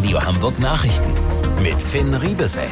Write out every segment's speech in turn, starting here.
Radio Hamburg Nachrichten mit Finn Riebesell.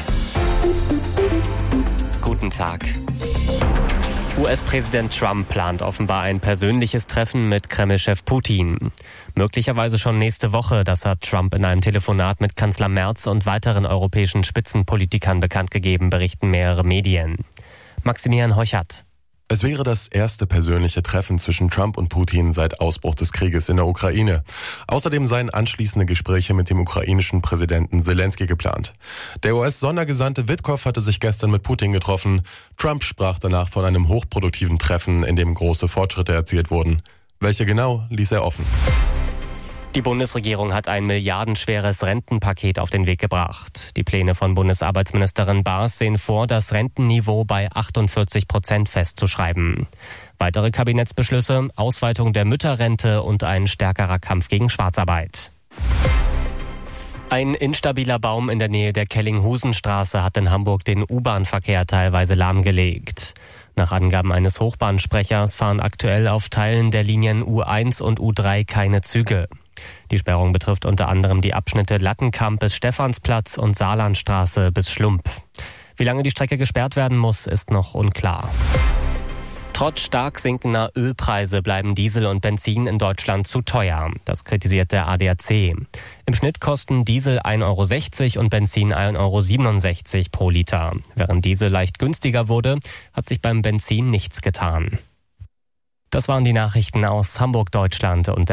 Guten Tag. US-Präsident Trump plant offenbar ein persönliches Treffen mit Kreml-Chef Putin. Möglicherweise schon nächste Woche, das hat Trump in einem Telefonat mit Kanzler Merz und weiteren europäischen Spitzenpolitikern bekannt gegeben, berichten mehrere Medien. Maximilian Heuchert. Es wäre das erste persönliche Treffen zwischen Trump und Putin seit Ausbruch des Krieges in der Ukraine. Außerdem seien anschließende Gespräche mit dem ukrainischen Präsidenten Zelensky geplant. Der US-Sondergesandte Witkow hatte sich gestern mit Putin getroffen. Trump sprach danach von einem hochproduktiven Treffen, in dem große Fortschritte erzielt wurden. Welche genau, ließ er offen. Die Bundesregierung hat ein milliardenschweres Rentenpaket auf den Weg gebracht. Die Pläne von Bundesarbeitsministerin Baas sehen vor, das Rentenniveau bei 48% festzuschreiben. Weitere Kabinettsbeschlüsse, Ausweitung der Mütterrente und ein stärkerer Kampf gegen Schwarzarbeit. Ein instabiler Baum in der Nähe der Kellinghusenstraße hat in Hamburg den U-Bahn-Verkehr teilweise lahmgelegt. Nach Angaben eines Hochbahnsprechers fahren aktuell auf Teilen der Linien U1 und U3 keine Züge. Die Sperrung betrifft unter anderem die Abschnitte Lattenkamp bis Stephansplatz und Saarlandstraße bis Schlump. Wie lange die Strecke gesperrt werden muss, ist noch unklar. Trotz stark sinkender Ölpreise bleiben Diesel und Benzin in Deutschland zu teuer. Das kritisiert der ADAC. Im Schnitt kosten Diesel 1,60 € und Benzin 1,67 € pro Liter. Während Diesel leicht günstiger wurde, hat sich beim Benzin nichts getan. Das waren die Nachrichten aus Hamburg, Deutschland und